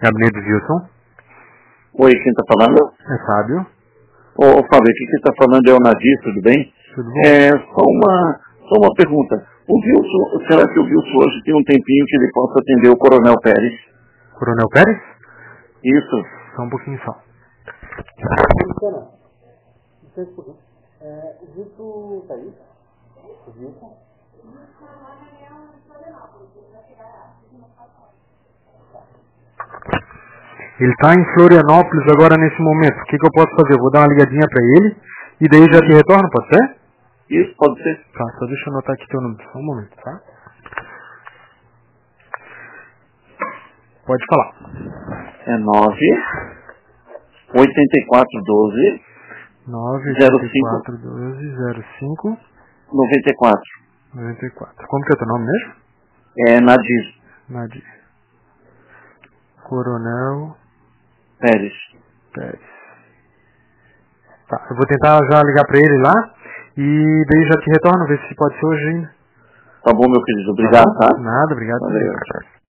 Gabinete Wilson. Oi, quem está falando? É Fábio. Ô, Fábio, aqui quem está falando é o Nadir, tudo bem? Tudo bom? Só uma pergunta. O Wilson, será que o Wilson hoje tem um tempinho que ele possa atender o Coronel Pérez? Coronel Pérez? Isso. Só um pouquinho só. O Wilson está aí? O Wilson? Ele está em Florianópolis agora nesse momento. O que eu posso fazer? Eu vou dar uma ligadinha para ele e daí já te retorno, pode ser? Isso, pode ser. Tá, só deixa eu anotar aqui teu número. Só um momento, tá? Pode falar. É 98412 9841205 94. 94. Como que é teu nome mesmo? É Nadir Nadir. Coronel Pérez. Pérez. Tá, eu vou tentar já ligar pra ele lá e daí já te retorno, ver se pode ser hoje ainda. Tá bom, meu querido. Obrigado, tá? Nada, obrigado. Valeu.